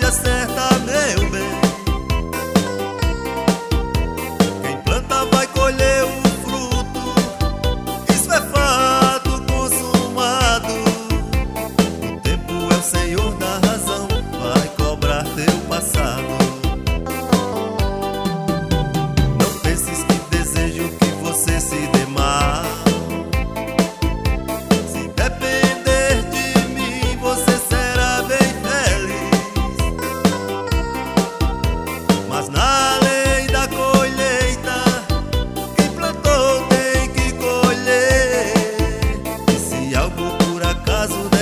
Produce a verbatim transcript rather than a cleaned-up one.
é certa, meu bem. Quem planta vai colher o fruto, isso é fato consumado. O tempo é o senhor da razão, vai cobrar teu passado. Não penses que desejo que você se dê mal. Se depender de mim, você será bem feliz. Mas na lei da colheita, quem plantou tem que colher. E se algo por acaso